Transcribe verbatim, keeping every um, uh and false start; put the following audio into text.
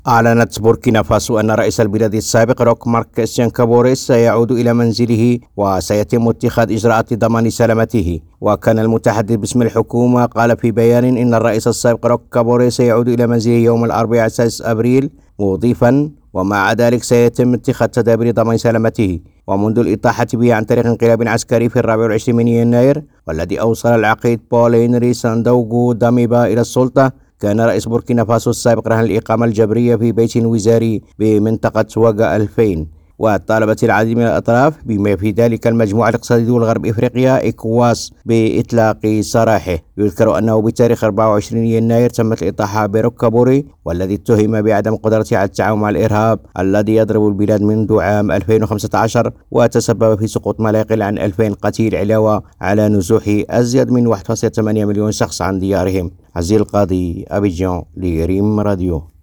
أعلنت بوركينا فاسو أن رئيس البلاد السابق روك مارك كريستيان كابوري سيعود إلى منزله وسيتم اتخاذ إجراءات ضمان سلامته. وكان المتحدث باسم الحكومة قال في بيان إن الرئيس السابق روك كابوري سيعود إلى منزله يوم الأربعاء السادس أبريل، مضيفا ومع ذلك سيتم اتخاذ تدابير ضمان سلامته. ومنذ الإطاحة به عن طريق انقلاب عسكري في الرابع والعشرين من يناير والذي أوصل العقيد بول هنري ساندوغو داميبا إلى السلطة، كان رئيس بوركينا فاسو السابق رهن الإقامة الجبرية في بيت وزاري بمنطقة وغا ألفين. وطالبت العديد من الأطراف بما في ذلك المجموعة الاقتصادية دول غرب إفريقيا إكواس بإطلاق سراحه. يذكر أنه بتاريخ أربعة وعشرين يناير تمت الإطاحة بروك كابوري، والذي اتهم بعدم قدرته على التعاون مع الإرهاب الذي يضرب البلاد منذ عام ألفين وخمسة عشر، وتسبب في سقوط ما لا يقل عن ألفين قتيل، علاوة على نزوح أزيد من واحد فاصلة ثمانية مليون شخص عن ديارهم. عزيز القاضي، أبيجان، لريم راديو.